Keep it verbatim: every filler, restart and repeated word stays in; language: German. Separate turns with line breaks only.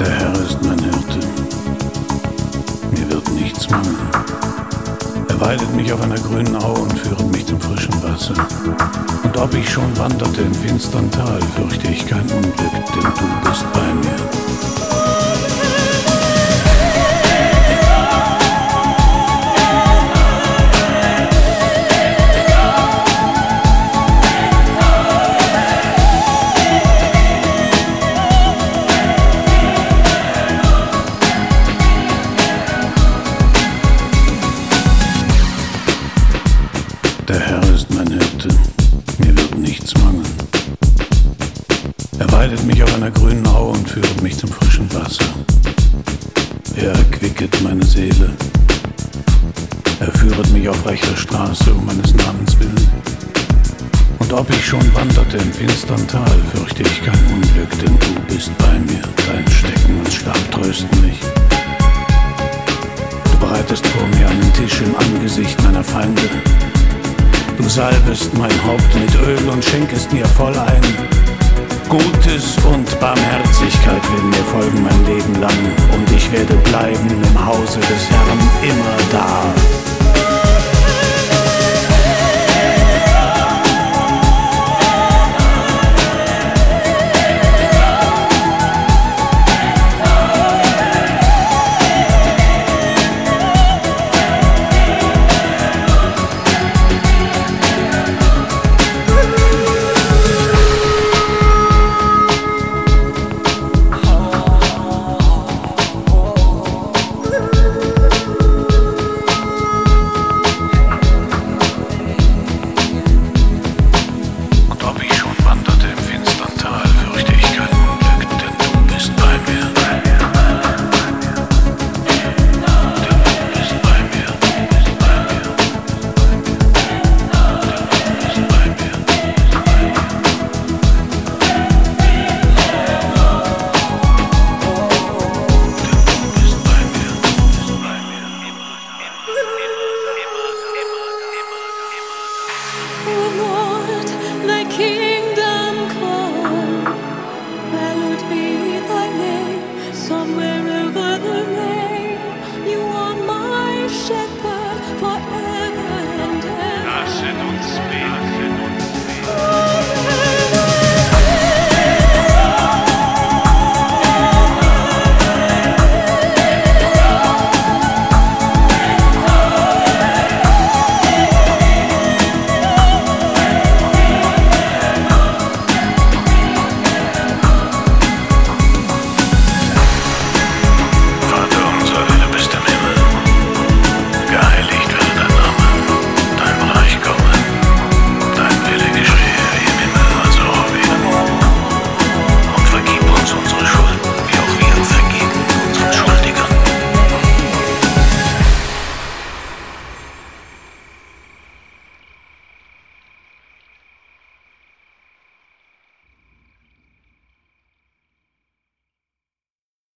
Der Herr ist mein Hirte, mir wird nichts mangeln. Er weidet mich auf einer grünen Au und führet mich zum frischen Wasser. Und ob ich schon wanderte im finstern Tal, fürchte ich kein Unglück, denn du bist bei mir. Der Herr ist mein Hirte, mir wird nichts mangeln. Er weidet mich auf einer grünen Au und führet mich zum frischen Wasser. Er erquicket meine Seele. Er führet mich auf rechter Straße um meines Namens willen. Und ob ich schon wanderte im finstern Tal, fürchte ich kein Unglück, denn du bist bei mir. Dein Stecken und Stab trösten mich. Du bereitest vor mir einen Tisch im Angesicht meiner Feinde. Du salbest mein Haupt mit Öl und schenkest mir voll ein. Gutes und Barmherzigkeit werden mir folgen mein Leben lang, und ich werde bleiben im Hause des Herrn immer da.